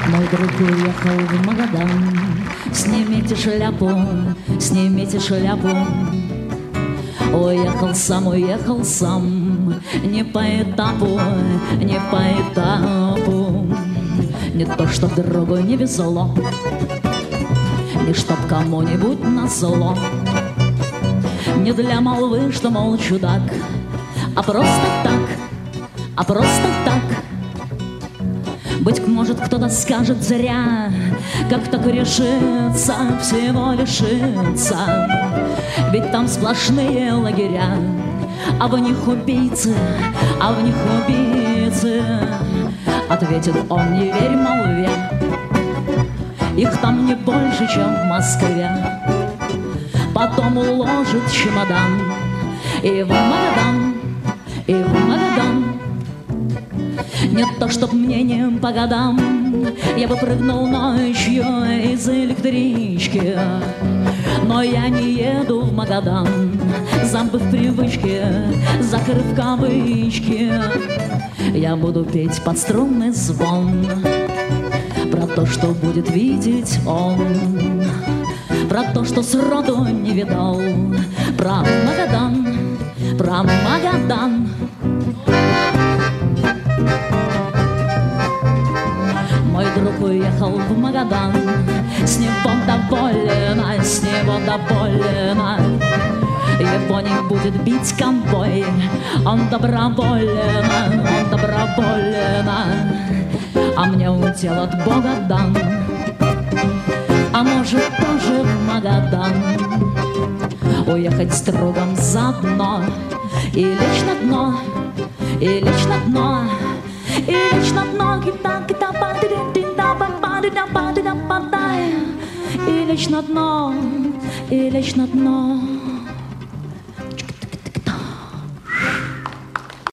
Мой друг уехал в Магадан. Снимите шляпу, снимите шляпу. Уехал сам, не по этапу, не по этапу. Не то, что другу не везло, не чтоб кому-нибудь назло. Не для молвы, что, мол, чудак, а просто так, а просто так. Быть может, кто-то скажет зря, как так решиться, всего лишиться. Ведь там сплошные лагеря, а в них убийцы, а в них убийцы. Ответит он, не верь молве, их там не больше, чем в Москве. Потом уложит чемодан и в Магадан, и в Магадан. Не то, чтоб мнением по годам я бы прыгнул ночью из электрички, но я не еду в Магадан, забыв привычки, закрыв кавычки. Я буду петь под струнный звон про то, что будет видеть он, про то, что сроду не видал, про Магадан, про Магадан. Мой друг уехал в Магадан, с него довольна, с него довольна. Его не будет бить конвой, он доброволен, он доброволен. А мне удел от Бога дан, а может тоже в Магадан. Уехать с другом заодно и лечь на дно, и лечь на дно, и лечь на дно, и лечь на дно, и лечь на дно.